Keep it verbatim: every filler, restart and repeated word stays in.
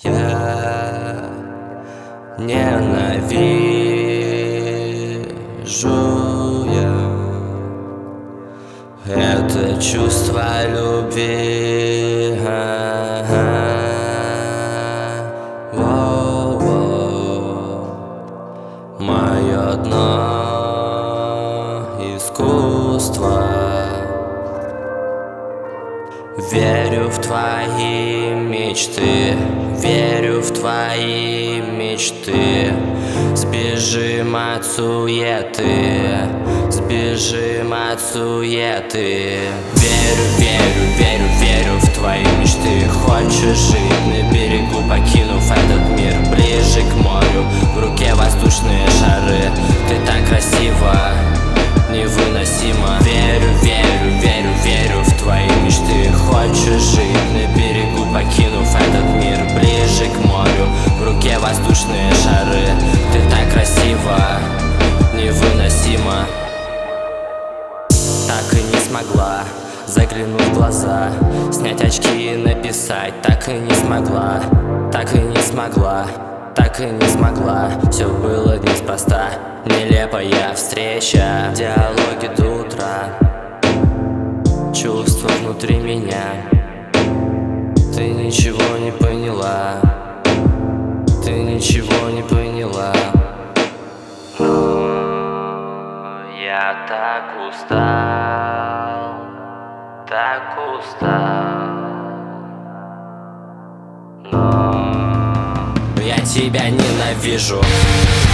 Я ненавижу я это чувство любви. Мое дно искусства. Верю в твои мечты, верю в твои мечты. Сбежим от суеты, сбежим от суеты. Верю, верю, верю, верю в твои мечты. Хочешь жить на берегу, покинув этот мир, ближе к морю, в руке воздушные шары. Ты так красива, невыносимо. Верю, верю, верю, верю в твои мечты. Хочешь жить на берегу, покинув этот мир, ближе к морю, в руке воздушные шары. Ты так красива, невыносимо. Так и не смогла заглянуть в глаза, снять очки и написать. Так и не смогла, так и не смогла, так и не смогла. Все было неспроста, нелепая встреча. Диалоги до утра, чувства внутри меня. Ты ничего не поняла, ты ничего не поняла. Но я так устал, так устал. Но я тебя ненавижу.